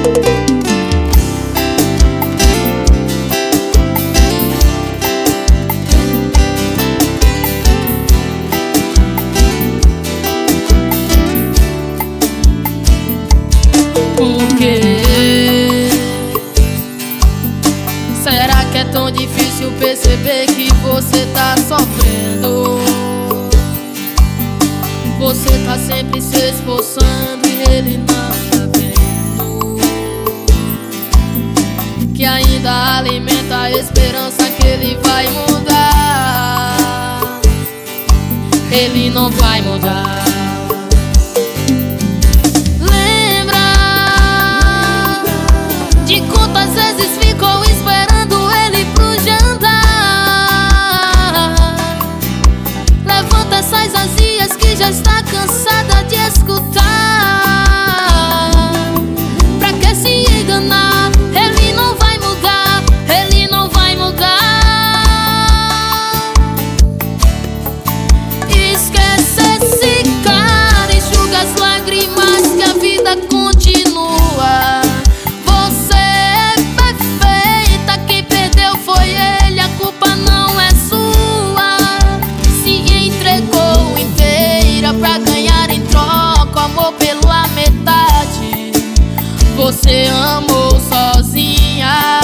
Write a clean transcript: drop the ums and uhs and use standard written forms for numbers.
Por quê? Será que é tão difícil perceber que você tá sofrendo? Você tá sempre se esforçando e ele não tá vendo que ainda alimenta a esperança que ele vai mudar. Ele não vai mudar. De quantas vezes ficou esperando ele pro jantar? Levanta essas azias que já está cansada de escutar. Pra que se enganar? Ele não vai mudar, ele não vai mudar. Esquece esse cara, enxuga as lágrimas que a vida continua. Amor pela metade, você amou sozinha.